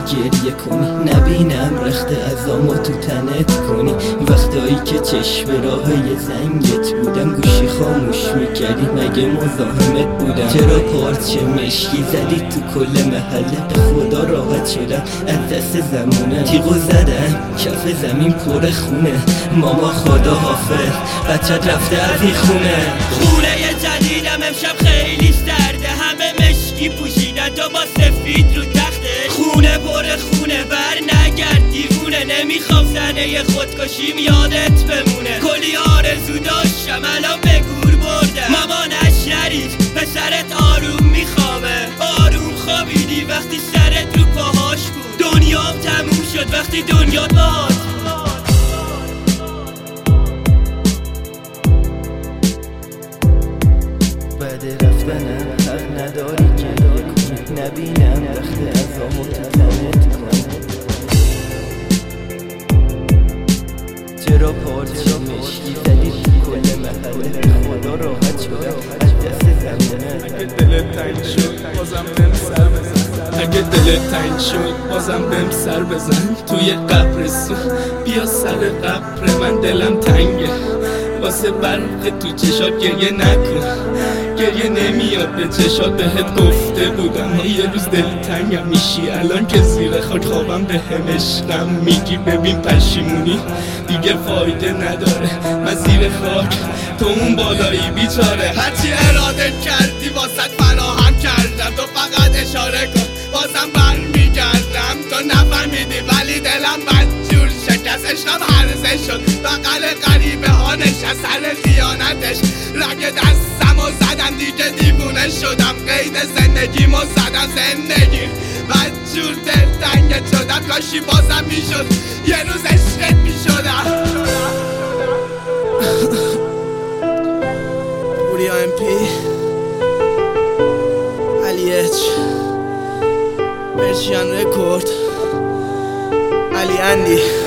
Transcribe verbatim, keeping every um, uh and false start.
گریه کنی، نبینم رخت عزامو تو تنت کنی. وقتایی که چشم راهی زنگت بودم گوشی خاموش میکردی، مگه مزاحمت بودم؟ چرا پارچه مشکی زدی تو کل محله؟ به خدا راحت شدم از دست زمونه، تیغو زدم کف زمین پر خونه. ماما خدا حافظ بچت رفته از این خونه. خونه جدیدم امشب خیلی سرده، همه مشکی پوشیدن تو با سفید رو تخته. خونه پر خونه بر نگرد دیوونه، نمیخوام زنه خودکشیم یادت بمونه. کلی آرزو داشتم الان به گور بردم، مامانش نرید پسرت آروم میخوابه. آروم خوابیدی وقتی سرت رو پاهاش بود، دنیام تموم شد وقتی دنیا باهات بود. بعد رفتنم حق نداری گریه کنی، نبینم رخت عزامو تو تنت کنی. چرا پارچه مشکی زدی تو کل محله؟ خدا راحت شدم از دست زمونه. اگه دلت تنگ شد بازم بهم سر بزن، اگه دلت تنگ شد بازم بهم سر بزن. توی قبرستون بیا سر قبر من، دلم تنگه واسه برق تو چشات گریه نکن. گریه نمیاد به چشات، بهت گفته بودم یه روز دلتنگم میشی. الان که زیر خاک خوابم بهم عشقم میگی، ببین پشیمونی دیگه فایده نداره. من زیر خاک تو اون بالایی بیچاره، هرچی اراده کردی واسط فراهم کردم. تو فقط اشاره کن بازم برمیگردم. تو نفهمیدی ولی دلم بدجور شکست، عشقم هرزه شد بغل غریبه ها نشست. سر خیانتش رگ دستم و زدم دیگه دیوونه شدم. قید زندگیمو زدم، زندگی بدجور دلتنگت شدم. کاشی بازم میشد یه روز عشقت میشدم. پوریا ام پی، علی اچ، پرشین رکورد، علی اندی.